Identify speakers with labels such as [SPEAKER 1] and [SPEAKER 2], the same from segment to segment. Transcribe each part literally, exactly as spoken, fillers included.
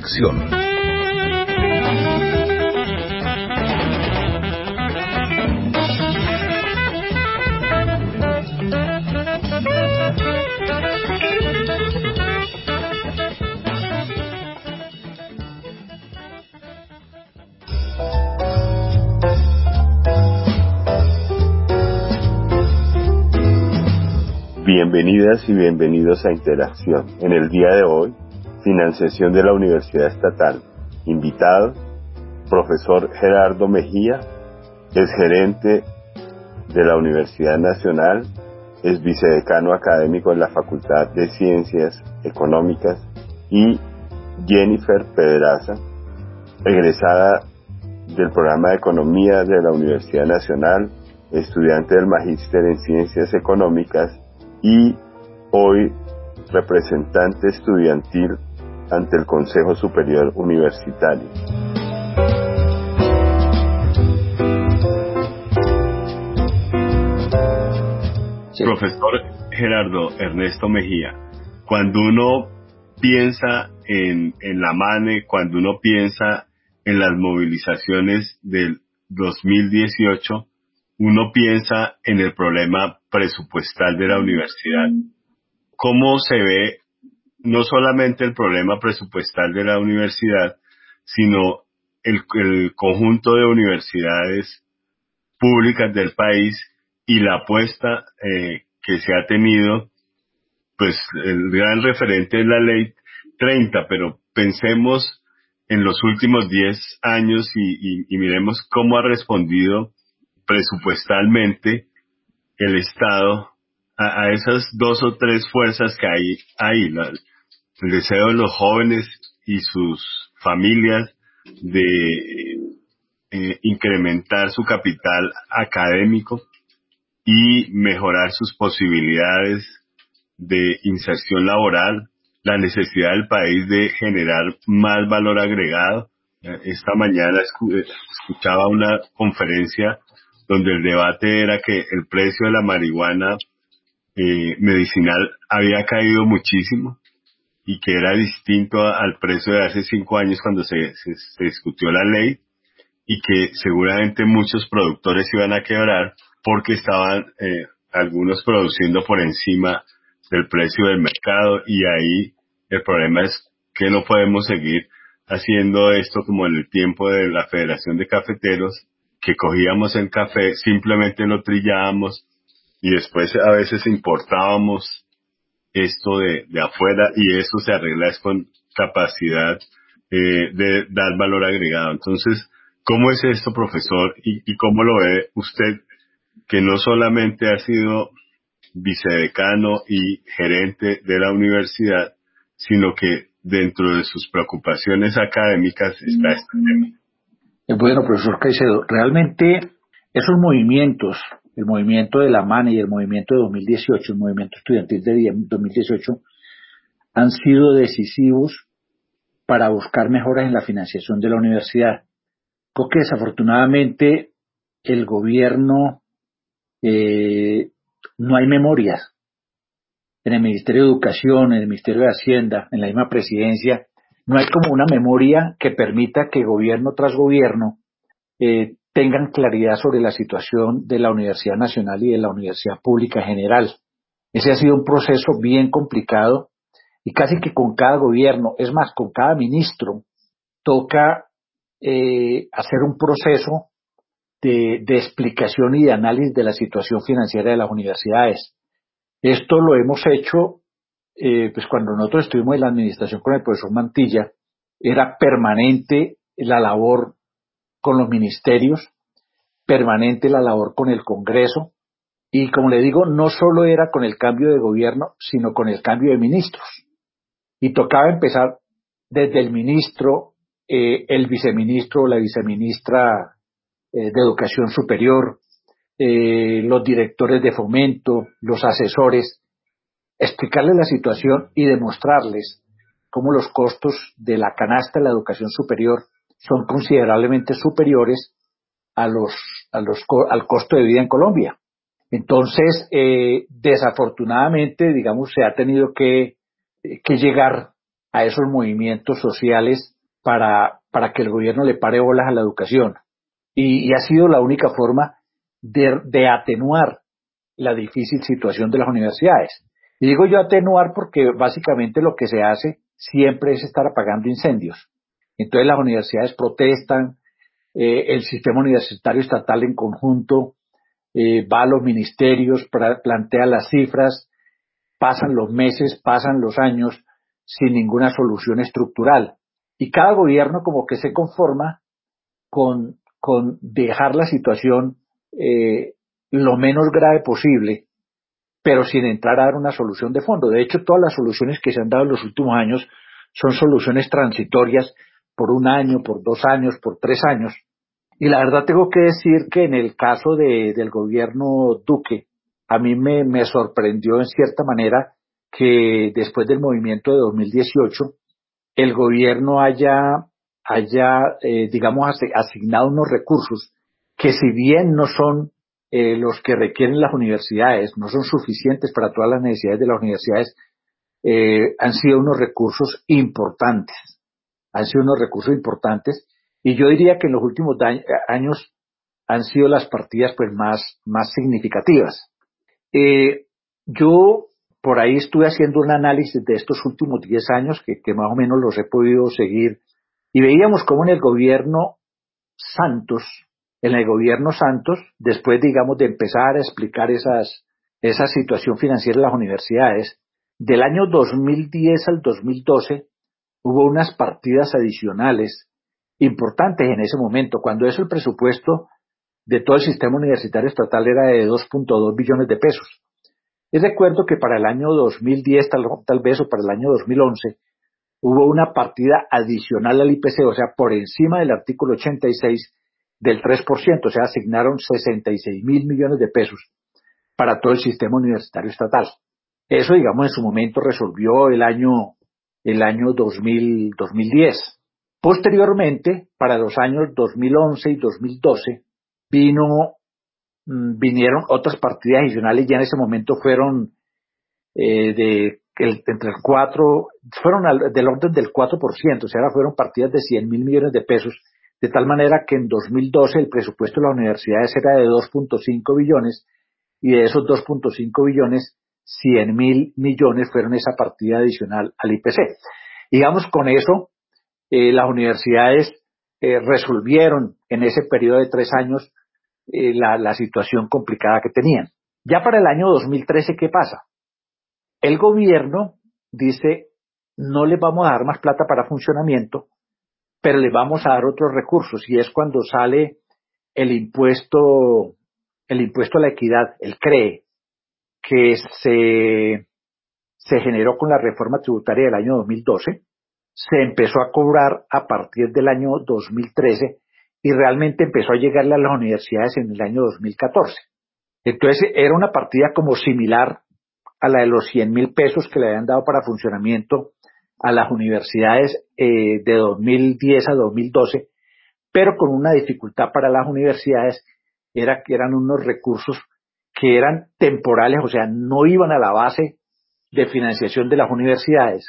[SPEAKER 1] Interacción.
[SPEAKER 2] Bienvenidas y bienvenidos a Interacción. En el día de hoy, financiación de la Universidad Estatal. Invitado, profesor Gerardo Mejía, es gerente de la Universidad Nacional, es vicedecano académico en la Facultad de Ciencias Económicas, y Jennifer Pedraza, egresada del programa de Economía de la Universidad Nacional, estudiante del Magíster en Ciencias Económicas y hoy representante estudiantil ante el Consejo Superior Universitario.
[SPEAKER 3] Sí. Profesor Gerardo Ernesto Mejía, cuando uno piensa en, en la MANE, cuando uno piensa en las movilizaciones del dos mil dieciocho, uno piensa en el problema presupuestal de la universidad. ¿Cómo se ve no solamente el problema presupuestal de la universidad, sino el, el conjunto de universidades públicas del país y la apuesta eh, que se ha tenido? Pues el gran referente es la ley treinta, pero pensemos en los últimos diez años y, y, y miremos cómo ha respondido presupuestalmente el Estado a, a esas dos o tres fuerzas que hay ahí, la, el deseo de los jóvenes y sus familias de eh, incrementar su capital académico y mejorar sus posibilidades de inserción laboral, la necesidad del país de generar más valor agregado. Esta mañana escuchaba una conferencia donde el debate era que el precio de la marihuana eh, medicinal había caído muchísimo y que era distinto al precio de hace cinco años cuando se, se, se discutió la ley, y que seguramente muchos productores iban a quebrar porque estaban eh, algunos produciendo por encima del precio del mercado, y ahí el problema es que no podemos seguir haciendo esto como en el tiempo de la Federación de Cafeteros, que cogíamos el café, simplemente lo trillábamos y después a veces importábamos esto de, de afuera, y eso se arregla es con capacidad eh, de dar valor agregado. Entonces, ¿cómo es esto, profesor? ¿Y, y cómo lo ve usted, que no solamente ha sido vicedecano y gerente de la universidad, sino que dentro de sus preocupaciones académicas está este tema?
[SPEAKER 4] Bueno, profesor Caicedo, realmente esos movimientos, el movimiento de la MANE y el movimiento de dos mil dieciocho, el movimiento estudiantil de dos mil dieciocho, han sido decisivos para buscar mejoras en la financiación de la universidad. Porque desafortunadamente el gobierno, eh, no hay memorias. En el Ministerio de Educación, en el Ministerio de Hacienda, en la misma presidencia, no hay como una memoria que permita que gobierno tras gobierno eh, tengan claridad sobre la situación de la Universidad Nacional y de la universidad pública en general. Ese ha sido un proceso bien complicado, y casi que con cada gobierno, es más, con cada ministro, toca eh, hacer un proceso de, de explicación y de análisis de la situación financiera de las universidades. Esto lo hemos hecho Eh, pues cuando nosotros estuvimos en la administración con el profesor Mantilla, era permanente la labor con los ministerios, permanente la labor con el Congreso, y como le digo, no solo era con el cambio de gobierno, sino con el cambio de ministros. Y tocaba empezar desde el ministro, eh, el viceministro o la viceministra eh, de Educación Superior, eh, los directores de fomento, los asesores, explicarles la situación y demostrarles cómo los costos de la canasta de la educación superior son considerablemente superiores a los, a los, al costo de vida en Colombia. Entonces, eh, desafortunadamente, digamos, se ha tenido que, que llegar a esos movimientos sociales para, para que el gobierno le pare bolas a la educación. Y, y ha sido la única forma de, de atenuar la difícil situación de las universidades. Y digo yo atenuar porque básicamente lo que se hace siempre es estar apagando incendios. Entonces las universidades protestan, eh, el sistema universitario estatal en conjunto eh, va a los ministerios, pra, plantea las cifras, pasan los meses, pasan los años sin ninguna solución estructural. Y cada gobierno como que se conforma con, con dejar la situación eh, lo menos grave posible, pero sin entrar a dar una solución de fondo. De hecho, todas las soluciones que se han dado en los últimos años son soluciones transitorias por un año, por dos años, por tres años. Y la verdad tengo que decir que en el caso de, del gobierno Duque, a mí me, me sorprendió en cierta manera que después del movimiento de dos mil dieciocho, el gobierno haya, haya eh, digamos, asignado unos recursos que si bien no son eh, los que requieren las universidades, no son suficientes para todas las necesidades de las universidades, eh, han sido unos recursos importantes, han sido unos recursos importantes, y yo diría que en los últimos da- años han sido las partidas pues más, más significativas. Eh, yo por ahí estuve haciendo un análisis de estos últimos diez años que, que más o menos los he podido seguir y veíamos cómo en el gobierno Santos, en el gobierno Santos, después digamos de empezar a explicar esas, esa situación financiera de las universidades, del año dos mil diez al dos mil doce hubo unas partidas adicionales importantes en ese momento, cuando eso el presupuesto de todo el sistema universitario estatal era de dos punto dos billones de pesos. Y recuerdo que para el año dos mil diez, tal, tal vez, o para el año dos mil once, hubo una partida adicional al I P C, o sea, por encima del artículo ochenta y seis del tres por ciento, o sea, asignaron sesenta y seis mil millones de pesos para todo el sistema universitario estatal. Eso, digamos, en su momento resolvió el año, el año dos mil, dos mil diez. Posteriormente, para los años dos mil once y dos mil doce, vino vinieron otras partidas adicionales, ya en ese momento fueron eh, de el, entre el cuatro, fueron al, del orden del cuatro por ciento, o sea, fueron partidas de cien mil millones de pesos, de tal manera que en dos mil doce el presupuesto de las universidades era de dos punto cinco billones, y de esos dos punto cinco billones, cien mil millones fueron esa partida adicional al I P C. Digamos, con eso, eh, las universidades eh, resolvieron en ese periodo de tres años Eh, la, la situación complicada que tenían. Ya para el año dos mil trece, ¿qué pasa? El gobierno dice, no les vamos a dar más plata para funcionamiento, pero les vamos a dar otros recursos, y es cuando sale el impuesto, el impuesto a la equidad, el C R E, que se, se generó con la reforma tributaria del año dos mil doce, se empezó a cobrar a partir del año dos mil trece, y realmente empezó a llegarle a las universidades en el año dos mil catorce. Entonces era una partida como similar a la de los cien mil pesos que le habían dado para funcionamiento a las universidades eh, de dos mil diez a dos mil doce, pero con una dificultad para las universidades, era que eran unos recursos que eran temporales, o sea, no iban a la base de financiación de las universidades,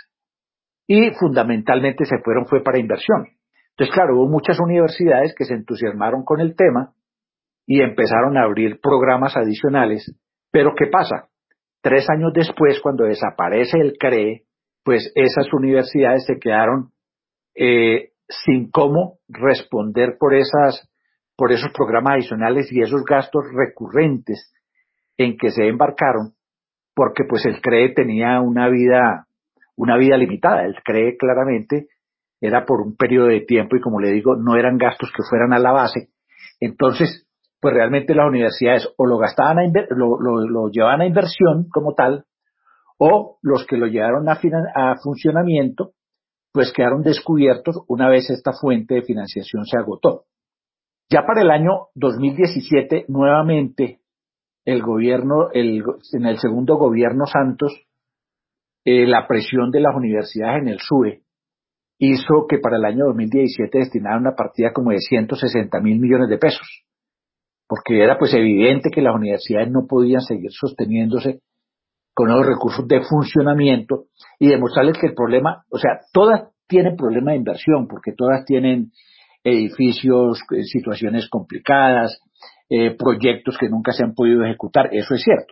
[SPEAKER 4] y fundamentalmente se fueron fue para inversión. Entonces, claro, hubo muchas universidades que se entusiasmaron con el tema y empezaron a abrir programas adicionales. Pero, ¿qué pasa? Tres años después, cuando desaparece el C R E, pues esas universidades se quedaron eh, sin cómo responder por esas, por esos programas adicionales y esos gastos recurrentes en que se embarcaron, porque pues el C R E tenía una vida, una vida limitada. El C R E claramente era por un periodo de tiempo y, como le digo, no eran gastos que fueran a la base. Entonces, pues realmente las universidades o lo gastaban a inver- lo, lo, lo llevaban a inversión como tal, o los que lo llevaron a, finan- a funcionamiento, pues quedaron descubiertos una vez esta fuente de financiación se agotó. Ya para el año dos mil diecisiete, nuevamente, el gobierno, el, en el segundo gobierno Santos, eh, la presión de las universidades en el SURE hizo que para el año dos mil diecisiete destinaran una partida como de ciento sesenta mil millones de pesos, porque era pues evidente que las universidades no podían seguir sosteniéndose con los recursos de funcionamiento, y demostrarles que el problema, o sea, todas, tienen problema de inversión, porque todas tienen edificios, eh, situaciones complicadas, eh, proyectos que nunca se han podido ejecutar, eso es cierto.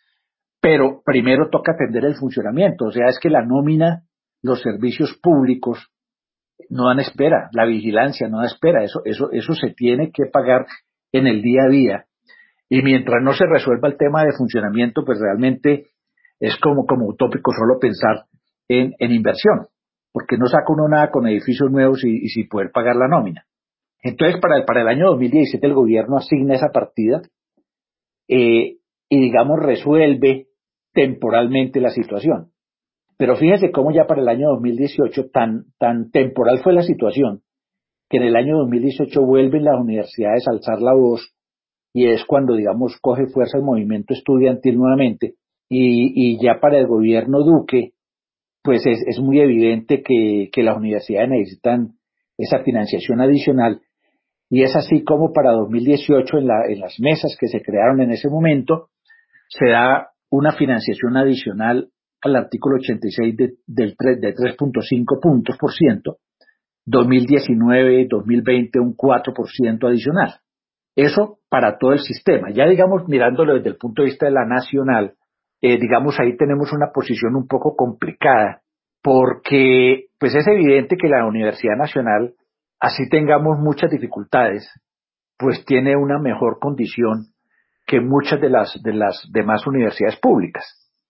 [SPEAKER 4] Pero primero toca atender el funcionamiento, o sea, es que la nómina, los servicios públicos no dan espera, la vigilancia no da espera, eso, eso, eso se tiene que pagar en el día a día. Y mientras no se resuelva el tema de funcionamiento, pues realmente es como, como utópico solo pensar en, en inversión, porque no saca uno nada con edificios nuevos y, y sin poder pagar la nómina. Entonces, para el, para el año dos mil diecisiete el gobierno asigna esa partida eh, y, digamos, resuelve temporalmente la situación. Pero fíjese cómo ya para el año dos mil dieciocho tan, tan temporal fue la situación, que en el año dos mil dieciocho vuelven las universidades a alzar la voz, y es cuando, digamos, coge fuerza el movimiento estudiantil nuevamente, y, y ya para el gobierno Duque, pues es, es muy evidente que, que las universidades necesitan esa financiación adicional, y es así como para dos mil dieciocho en, la, en las mesas que se crearon en ese momento, se da una financiación adicional al artículo ochenta y seis de, del tres, de tres punto cinco puntos por ciento, dos mil diecinueve, dos mil veinte un cuatro por ciento adicional. Eso para todo el sistema. Ya digamos, mirándolo desde el punto de vista de la nacional, eh, digamos ahí tenemos una posición un poco complicada, porque pues es evidente que la Universidad Nacional, así tengamos muchas dificultades, pues tiene una mejor condición que muchas de las, de las demás universidades públicas.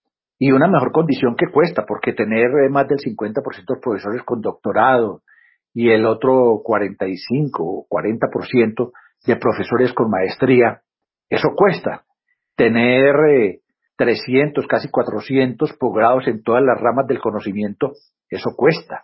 [SPEAKER 4] Y una mejor condición que cuesta, porque tener más del cincuenta por ciento de profesores con doctorado y el otro cuarenta y cinco o cuarenta por ciento de profesores con maestría, eso cuesta. Tener eh, trescientos, casi cuatrocientos posgrados en todas las ramas del conocimiento, eso cuesta.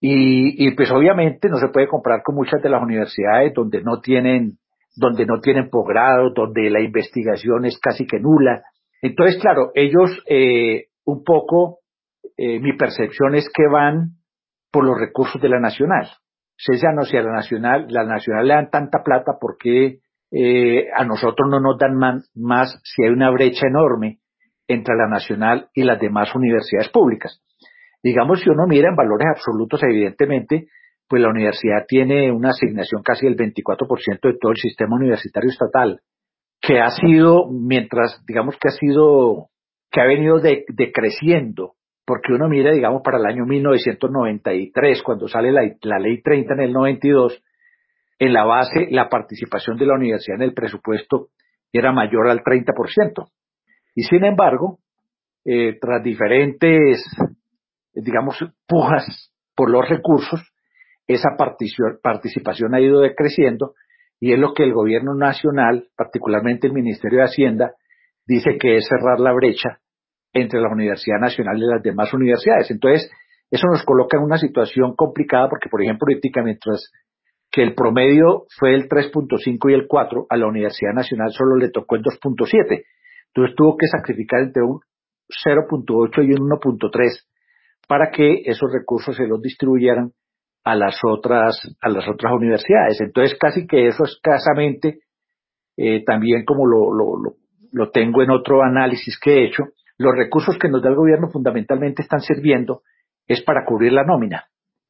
[SPEAKER 4] Y, y pues obviamente no se puede comparar con muchas de las universidades donde no tienen, donde no tienen posgrado, donde la investigación es casi que nula. Entonces, claro, ellos eh, un poco, eh, mi percepción es que van por los recursos de la nacional. Si ya no, si a la nacional, la nacional le dan tanta plata, ¿por qué eh, a nosotros no nos dan man, más si hay una brecha enorme entre la nacional y las demás universidades públicas? Digamos, si uno mira en valores absolutos, evidentemente, pues la universidad tiene una asignación casi del veinticuatro por ciento de todo el sistema universitario estatal, que ha sido, mientras, digamos que ha sido, que ha venido de, decreciendo, porque uno mira, digamos, para el año mil novecientos noventa y tres, cuando sale la, la ley treinta en el noventa y dos, en la base, la participación de la universidad en el presupuesto era mayor al treinta por ciento. Y sin embargo, eh, tras diferentes, digamos, pujas por los recursos, esa participación ha ido decreciendo, y es lo que el gobierno nacional, particularmente el Ministerio de Hacienda, dice que es cerrar la brecha entre la Universidad Nacional y las demás universidades. Entonces, eso nos coloca en una situación complicada, porque, por ejemplo, ahorita, mientras que el promedio fue el tres punto cinco y el cuatro, a la Universidad Nacional solo le tocó el dos punto siete. Entonces tuvo que sacrificar entre un cero punto ocho y un uno punto tres para que esos recursos se los distribuyeran a las otras, a las otras universidades. Entonces, casi que eso escasamente, eh, también como lo, lo, lo, lo tengo en otro análisis que he hecho, los recursos que nos da el gobierno fundamentalmente están sirviendo es para cubrir la nómina.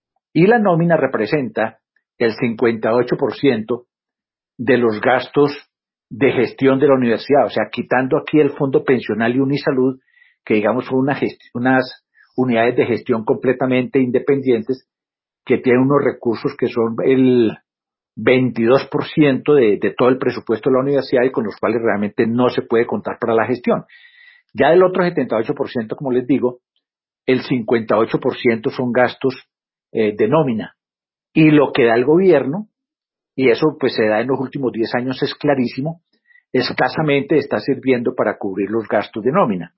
[SPEAKER 4] Y la nómina representa el cincuenta y ocho por ciento de los gastos de gestión de la universidad. O sea, quitando aquí el fondo pensional y Unisalud, que digamos son una gest- unas unidades de gestión completamente independientes, que tienen unos recursos que son el veintidós por ciento de, de todo el presupuesto de la universidad, y con los cuales realmente no se puede contar para la gestión. Ya del otro setenta y ocho por ciento, como les digo, el cincuenta y ocho por ciento son gastos eh, de nómina. Y lo que da el gobierno, y eso pues se da en los últimos diez años, es clarísimo, escasamente está sirviendo para cubrir los gastos de nómina.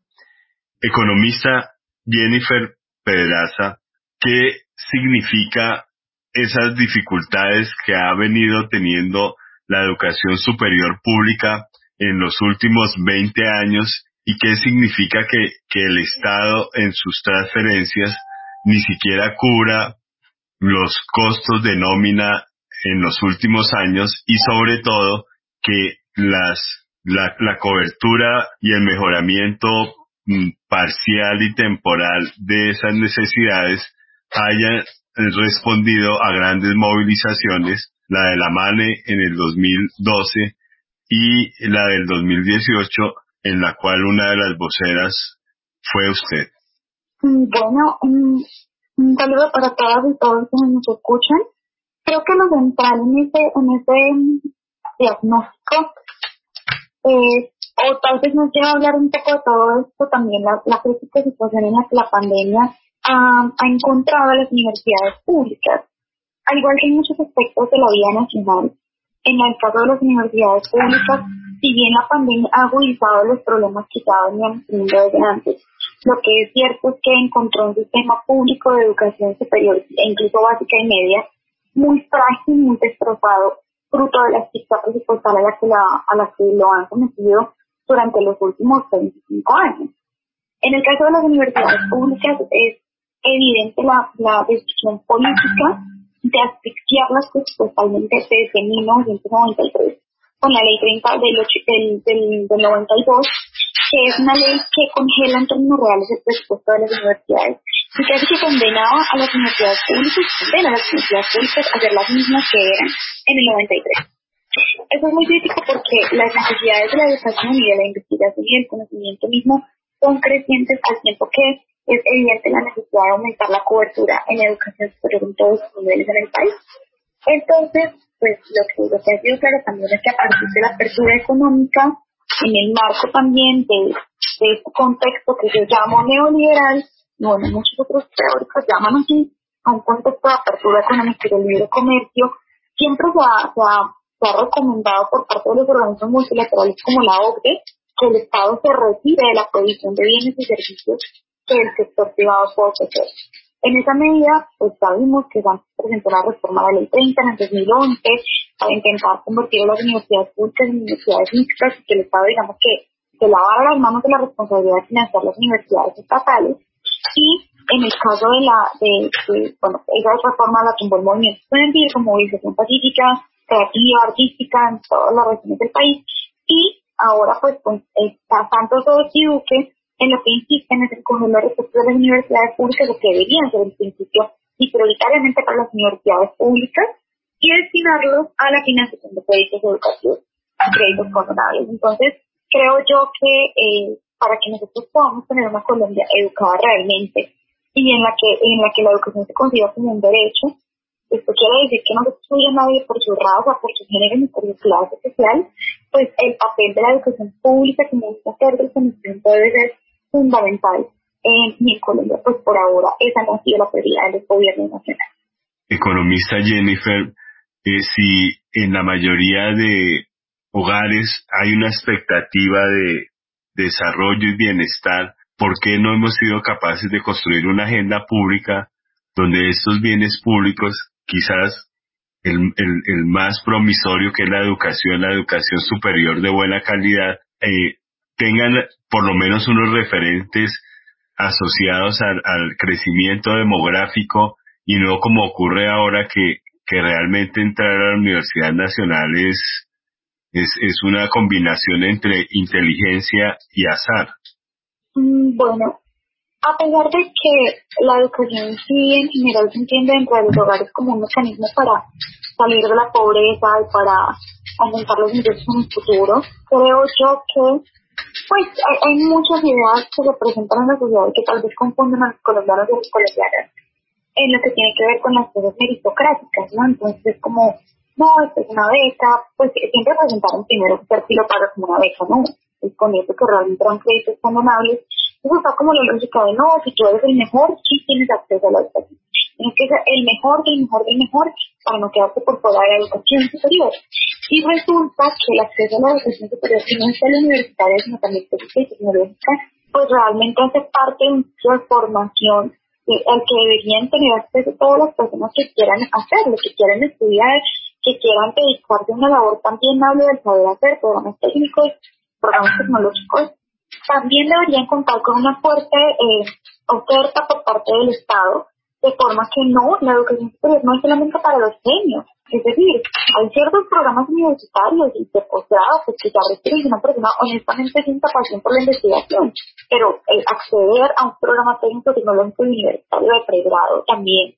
[SPEAKER 3] Economista Jennifer Pedraza, ¿qué significa esas dificultades que ha venido teniendo la educación superior pública en los últimos veinte años, y qué significa que, que el Estado en sus transferencias ni siquiera cubra los costos de nómina en los últimos años, y sobre todo que las la, la cobertura y el mejoramiento mm, parcial y temporal de esas necesidades hayan respondido a grandes movilizaciones, la de la MANE en el dos mil doce y la del dos mil dieciocho, en la cual una de las voceras fue usted.
[SPEAKER 1] Bueno, un, un saludo para todas y todos quienes nos escuchan. Creo que lo central en ese, en ese diagnóstico, eh, o tal vez nos lleva a hablar un poco de todo esto, también la, la crítica situación en la que la pandemia ha, ha encontrado a las universidades públicas. Al igual que en muchos aspectos de la vida nacional, en el caso de las universidades públicas, si bien la pandemia ha agudizado los problemas que ya veníamos teniendo desde antes, lo que es cierto es que encontró un sistema público de educación superior e incluso básica y media muy frágil, muy destrozado, fruto de la estricta presupuestal a la que, la, a la que lo han sometido durante los últimos veinticinco años. En el caso de las universidades públicas es evidente la, la decisión política de asfixiarlas presupuestalmente desde mil novecientos noventa y tres con la ley treinta del, del, del, del noventa y dos, que es una ley que congela en términos reales el presupuesto de las universidades y que hace que condenaba a las universidades públicas, condena a las universidades públicas a ser las mismas que eran en el noventa y tres. Eso es muy crítico porque las necesidades de la educación y de la investigación y del conocimiento mismo son crecientes al tiempo que es evidente la necesidad de aumentar la cobertura en la educación superior en todos los niveles en el país. Entonces, pues lo que, lo que ha sido claro también es que a partir de la apertura económica, en el marco también de, de este contexto que yo llamo neoliberal, y bueno, muchos otros teóricos llaman así, a un contexto de apertura económica y de libre comercio, siempre se ha, se ha, se ha recomendado por parte de los organismos multilaterales como la O C D E que el Estado se retire de la provisión de bienes y servicios que el sector privado puede ofrecer. En esa medida, pues sabemos que se presentó la reforma de la ley treinta en el dos mil once para intentar convertir a las universidades públicas en universidades mixtas y que el Estado, digamos que se lavara las manos de la responsabilidad de financiar las universidades estatales. Y en el caso de la, de, de bueno, esa reforma la tumbó el movimiento estudiantil con movilización pacífica, creativa, artística en todas las regiones del país. Y ahora, pues, pues está Santos y Duque en lo que insisten es en coger los recursos de las universidades públicas, lo que deberían ser el principio y prioritariamente para las universidades públicas, y destinarlos a la financiación de proyectos educativos, créditos condonables. Entonces, creo yo que eh, para que nosotros podamos tener una Colombia educada realmente y en la que en la que la educación se considera como un derecho, esto quiere decir que no se excluye a nadie por su raza, por su género ni por su clase social, pues el papel de la educación pública como un factor del conocimiento debe ser fundamental en, en Colombia, pues por ahora esa no ha sido la prioridad del gobierno nacional.
[SPEAKER 3] Economista Jennifer, eh, si en la mayoría de hogares hay una expectativa de desarrollo y bienestar, ¿por qué no hemos sido capaces de construir una agenda pública donde estos bienes públicos, quizás el, el, el más promisorio que es la educación, la educación superior de buena calidad, eh, tengan por lo menos unos referentes asociados al, al crecimiento demográfico y no como ocurre ahora que, que realmente entrar a la Universidad Nacional es, es, es una combinación entre inteligencia y azar?
[SPEAKER 1] Bueno, a pesar de que la educación sí en general se entiende dentro de los hogares como un mecanismo para salir de la pobreza y para aumentar los ingresos en el futuro, creo yo que pues hay, hay muchas ideas que representan a la sociedad y que tal vez confunden a los colombianos y a las colombianas en lo que tiene que ver con las cosas meritocráticas, ¿no? Entonces es como, no, esto es una beca, pues siempre presentaron primero que ser lo paga como una beca, ¿no? Y con eso que realmente eran créditos condonables. Eso está como la lógica de, no, si tú eres el mejor, sí tienes acceso a la educación. Tienes que ser el mejor del mejor del mejor para no quedarte por fuera de la educación superior. Y resulta que el acceso a la educación superior, que no es solo universitaria, sino también técnica y tecnológica, pues realmente hace parte de una formación al que deberían tener acceso todas las personas que quieran hacerlo, que quieran estudiar, que quieran dedicarse a una labor también hable del saber hacer, programas técnicos, programas tecnológicos. También deberían contar con una fuerte eh, oferta por parte del Estado, de forma que no, la educación superior no es solamente para los genios. Es decir, hay ciertos programas universitarios y de posgrado pues, que ya requieren una persona honestamente sin pasión por la investigación, pero el acceder a un programa técnico tecnológico universitario de pregrado también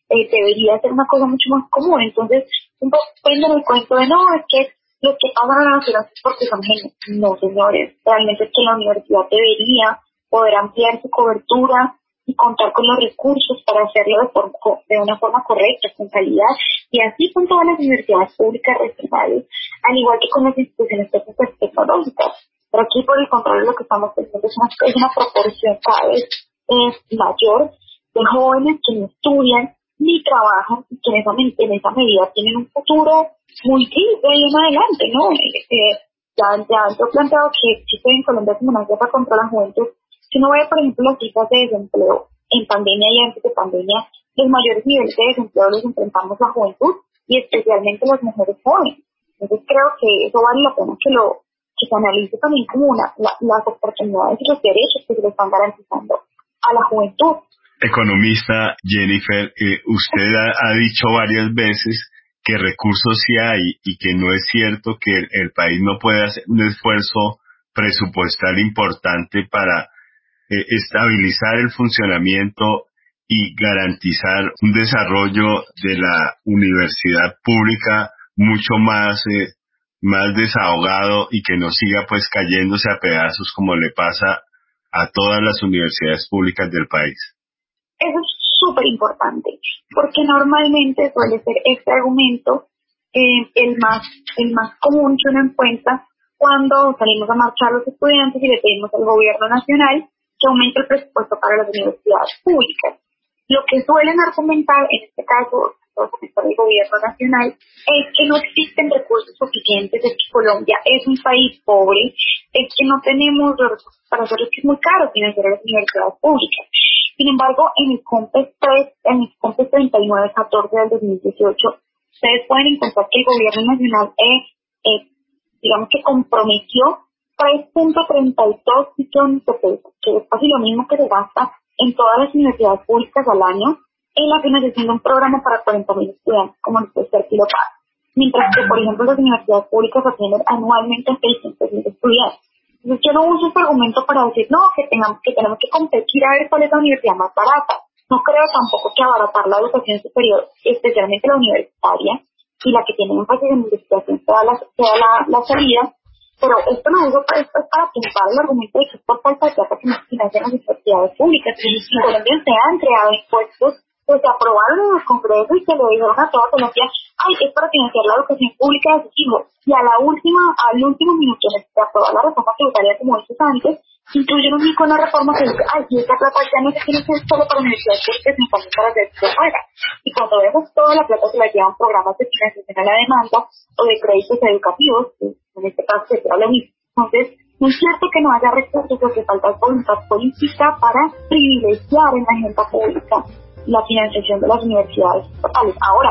[SPEAKER 1] eh, debería ser una cosa mucho más común. Entonces, un poco prenden el cuento de no, es que los que pagan a la nacional es porque son genios. No, señores, realmente es que la universidad debería poder ampliar su cobertura y contar con los recursos para hacerlo de, forma, de una forma correcta, con calidad, y así con todas las universidades públicas regionales, al igual que con las instituciones técnicas y tecnológicas. Pero aquí, por el contrario, lo que estamos teniendo es una, es una proporción cada vez eh, mayor de jóvenes que no estudian ni trabajan y que en esa, en esa medida tienen un futuro muy triste ahí en adelante, ¿no? Eh, ya, ya yo he planteado que existe en Colombia como una guerra contra la juventud. Si uno ve, por ejemplo, las cifras de desempleo en pandemia y antes de pandemia, los mayores niveles de desempleo los enfrentamos la juventud y especialmente las mujeres jóvenes. Entonces creo que eso vale la pena que lo que se analice también como una, la, las oportunidades y los derechos que se le están garantizando a la juventud.
[SPEAKER 3] Economista Jennifer, eh, usted ha, ha dicho varias veces que recursos sí hay y que no es cierto que el, el país no puede hacer un esfuerzo presupuestal importante para eh, estabilizar el funcionamiento y garantizar un desarrollo de la universidad pública mucho más eh, más desahogado y que no siga pues cayéndose a pedazos como le pasa a todas las universidades públicas del país.
[SPEAKER 1] Eso es súper importante, porque normalmente suele ser este argumento eh, el más el más común que uno encuentra cuando salimos a marchar los estudiantes y le pedimos al gobierno nacional que aumente el presupuesto para las universidades públicas. Lo que suelen argumentar, en este caso, el gobierno nacional, es que no existen recursos suficientes, es que Colombia es un país pobre, es que no tenemos los recursos para hacerlo, que es muy caro financiar las universidades públicas. Sin embargo, en el COMPES tres, en el COMPES treinta y nueve catorce del dos mil dieciocho, ustedes pueden encontrar que el gobierno nacional, eh, eh, digamos que comprometió tres punto treinta y dos billones de pesos, que es casi lo mismo que se gasta en todas las universidades públicas al año, en la financiación de un programa para cuarenta mil estudiantes, como el tercer pilotaje. Mientras que, por ejemplo, las universidades públicas atienden anualmente a seiscientos mil estudiantes. Entonces, yo no uso este argumento para decir, no, que, tengamos, que tenemos que competir a ver cuál es la universidad más barata. No creo tampoco que abaratar la educación superior, especialmente la universitaria, y la que tiene énfasis en investigación, sea la, sea la, la salida. Pero esto lo uso para, esto es para tumbar el argumento de que es por falta de plata que no se financian las universidades públicas. En Colombia se han creado impuestos que se aprobaron en los congresos y que le dijeron a toda Colombia, ay, es para financiar la educación pública de sus hijos. Y a la última, al último minuto de aprobar la reforma tributaria, como dices antes, incluyeron un icono de reforma que dice, ay, y esta plata ya no se tiene que ser solo para universidades públicas, sino también para hacer de fuera. Y cuando vemos toda la plata se la llevan programas de financiación a la demanda o de créditos educativos, que en este caso se queda lo mismo. Entonces, no es cierto que no haya recursos, lo que falta es voluntad política para privilegiar en la agenda pública la financiación de las universidades estatales. Ahora,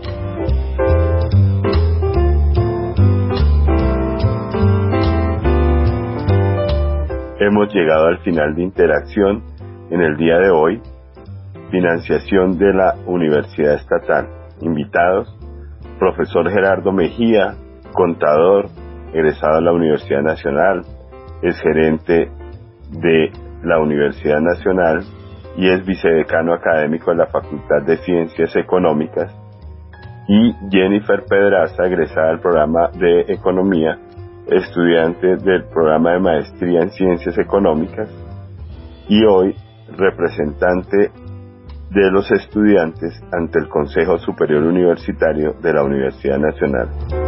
[SPEAKER 2] hemos llegado al final de Interacción en el día de hoy. Financiación de la Universidad Estatal. Invitados: profesor Gerardo Mejía, contador, egresado de la Universidad Nacional, es gerente de la Universidad Nacional y es vicedecano académico de la Facultad de Ciencias Económicas, y Jennifer Pedraza, egresada del programa de Economía, estudiante del programa de Maestría en Ciencias Económicas y hoy representante de los estudiantes ante el Consejo Superior Universitario de la Universidad Nacional.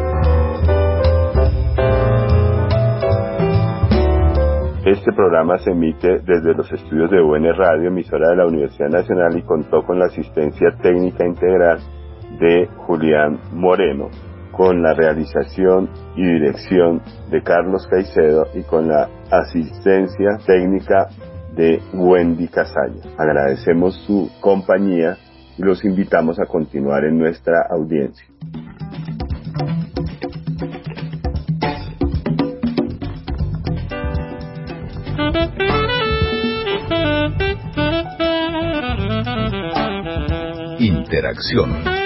[SPEAKER 2] Este programa se emite desde los estudios de U N Radio, emisora de la Universidad Nacional, y contó con la asistencia técnica integral de Julián Moreno, con la realización y dirección de Carlos Caicedo y con la asistencia técnica de Wendy Casaña. Agradecemos su compañía y los invitamos a continuar en nuestra audiencia.
[SPEAKER 5] Interacción.